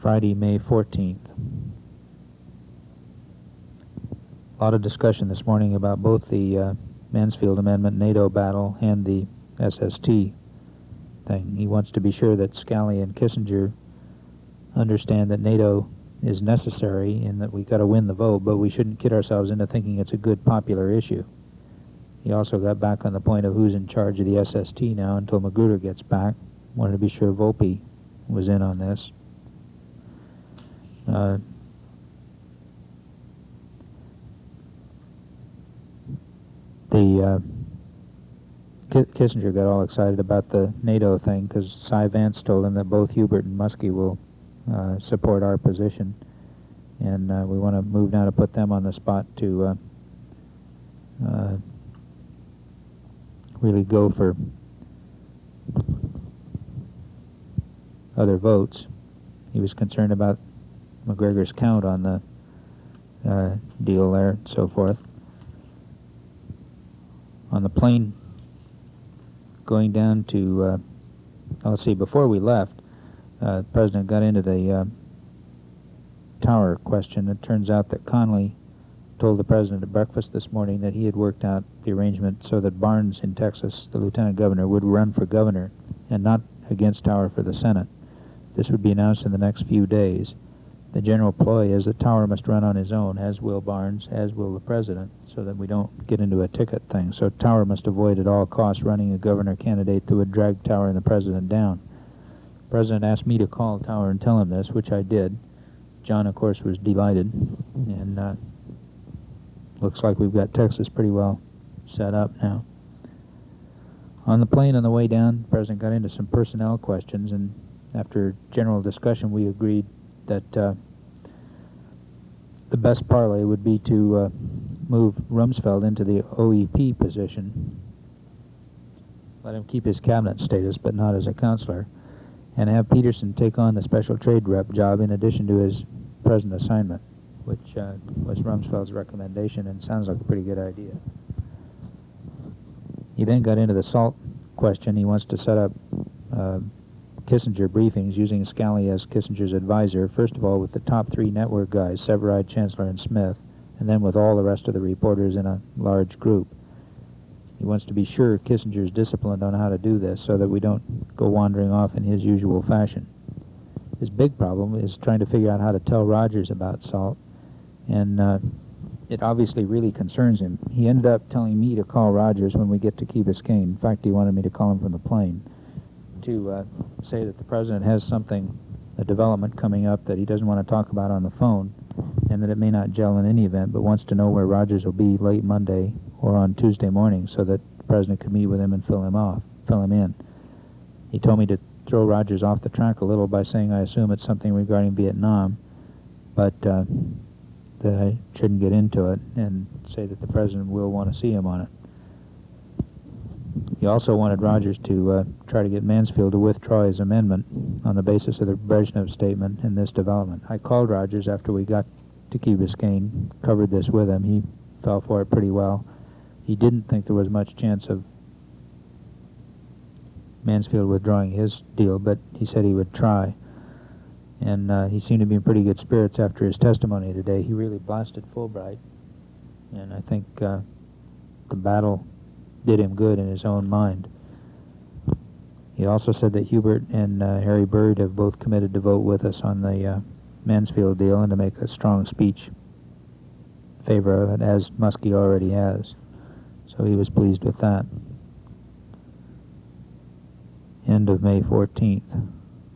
Friday, May 14th. A lot of discussion this morning about both the Mansfield Amendment NATO battle and the SST thing. He wants to be sure that Scali and Kissinger understand that NATO is necessary and that we got to win the vote, but we shouldn't kid ourselves into thinking it's a good popular issue. He also got back on the point of who's in charge of the SST now until Magruder gets back. Wanted to be sure Volpe was in on this. Kissinger got all excited about the NATO thing because Cy Vance told him that both Hubert and Muskie will support our position, and we want to move now to put them on the spot to really go for other votes. He was concerned about McGregor's count on the deal there and so forth. On the plane going down to, let's see, before we left, the President got into the tower question. It turns out that Connally told the President at breakfast this morning that he had worked out the arrangement so that Barnes in Texas, the Lieutenant Governor, would run for governor and not against Tower for the Senate. This would be announced in the next few days. The general ploy is that Tower must run on his own, as will Barnes, as will the President, so that we don't get into a ticket thing. So Tower must avoid at all costs running a governor candidate that would drag Tower and the President down. The President asked me to call Tower and tell him this, which I did. John, of course, was delighted, and looks like we've got Texas pretty well set up now. On the plane on the way down, the President got into some personnel questions, and after general discussion, we agreed that the best parlay would be to move Rumsfeld into the OEP position, let him keep his cabinet status but not as a counselor, and have Peterson take on the special trade rep job in addition to his present assignment, which was Rumsfeld's recommendation and sounds like a pretty good idea. He then got into the SALT question. He wants to set up Kissinger briefings using Scali as Kissinger's advisor, first of all with the top three network guys, Severide, Chancellor, and Smith, and then with all the rest of the reporters in a large group. He wants to be sure Kissinger's disciplined on how to do this so that we don't go wandering off in his usual fashion. His big problem is trying to figure out how to tell Rogers about SALT, and it obviously really concerns him. He ended up telling me to call Rogers when we get to Key Biscayne. In fact, he wanted me to call him from the plane to say that the President has something, a development coming up that he doesn't want to talk about on the phone, and that it may not gel in any event, but wants to know where Rogers will be late Monday or on Tuesday morning so that the President can meet with him and fill him in. He told me to throw Rogers off the track a little by saying I assume it's something regarding Vietnam, but that I shouldn't get into it, and say that the President will want to see him on it. He also wanted Rogers to try to get Mansfield to withdraw his amendment on the basis of the Brezhnev statement in this development. I called Rogers after we got to Key Biscayne, covered this with him. He fell for it pretty well. He didn't think there was much chance of Mansfield withdrawing his deal, but he said he would try. And he seemed to be in pretty good spirits after his testimony today. He really blasted Fulbright, and I think the battle did him good in his own mind. He also said that Hubert and Harry Byrd have both committed to vote with us on the Mansfield deal and to make a strong speech in favor of it, as Muskie already has. So he was pleased with that. End of May 14th.